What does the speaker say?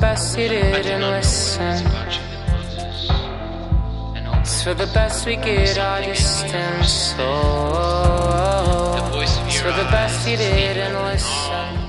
best you didn't listen. It's for the best we get our distance. Oh, it's for the best you didn't listen.